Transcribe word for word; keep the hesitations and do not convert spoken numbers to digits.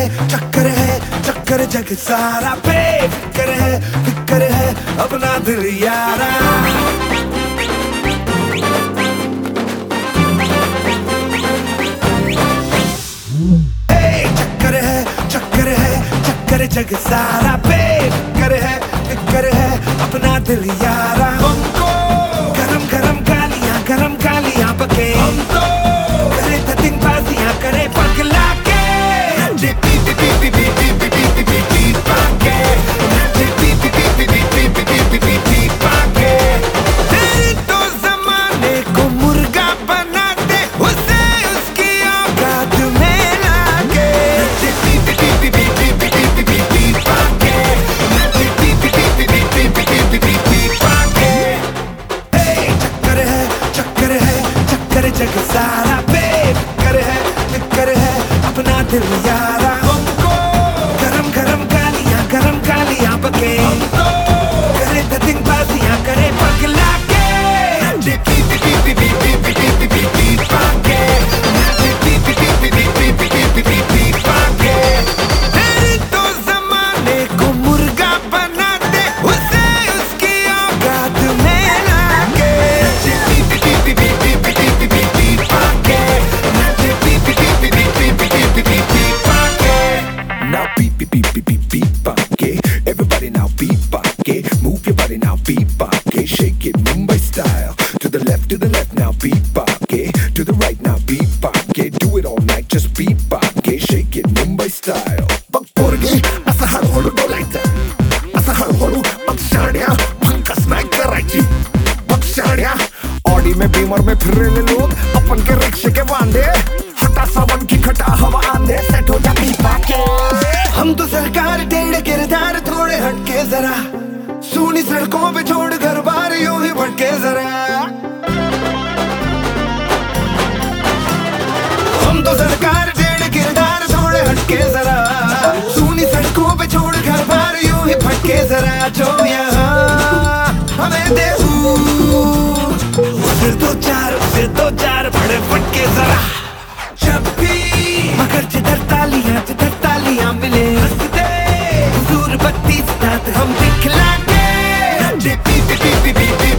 चक्कर है चक्कर जग सारा बेफिक्र है फिक्र है अपना दिल यारा। चक्कर है चक्कर है चक्कर जग सारा बेफिक्र है फिक्र है अपना दिल यारा। हमको गरम गरम गालियां गरम गालियां बके हमको करे धतिंगबाजियां करे पगला के नचे पी पी पी पी पी पी पी पी पी पी पाके नचे पी पी पी पी पी पी पी पी पी पी पाके। तेरे तो ज़माने को मुर्गा बना दे उसे उसकी औकात में लाके नचे पी पी पी पी पी पी पी पी पी पी पाके नचे पी पी पी पी पी पी पी पी पी पी पाके। चक्कर है चक्कर है चक्कर जग सारा बेफिक्र है फिक्र है अपना दिल यारा। हमको गरम गरम गालियां गरम गालियां बके हमको करे धतिंगबाजियां करे पगला के नचे पी पी पी पी पी पी पी पी पी पी पाके नचे पी पी पी पी पी पी पी पी पी पी पाके। तेरे तो ज़माने को मुर्गा बना दे उसे उसकी औकात में लाके नचे पी पी पी पी पी पी पी पी पी पी पाके नचे पी पी पी पी पी पी पी पी पी पी पाके। Now beep beep beep beep beep beep pake. Everybody now beep pake. Move your body now beep pake. Shake it Mumbai style. To the left, to the left now beep pake. To the right now beep pake. Do it all night just beep pake. Shake it Mumbai style. Bak porge asa हळूहळू डोलायचं asa हळूहळू बघ शाण्या भंकस नाही करायची बघ शाण्या। Audi में Beamer में फिर रहे लोग अपन के रिक्शे के वांदे हटा सावन की खटा हवा आंधे सेट हो जा बीप पाके। हम तो सरकार टेढ़े किरदार थोड़े हटके जरा सूनी सड़कों पे छोड़ घर बार यूं ही भटके जरा। हम तो सरकार टेढ़े किरदार थोड़े हटके जरा सूनी सड़कों पे छोड़ घर बार यूं ही भटके जरा। जो यहाँ हमें दे उसे दो चार उसे दो चार बड़े फटके जरा। जब भी मगर जिधर तालियां जिधर तालियां मिले हंस दे हुजूर बत्ती साथ हम दिखला के नचे पी पी पी पी पी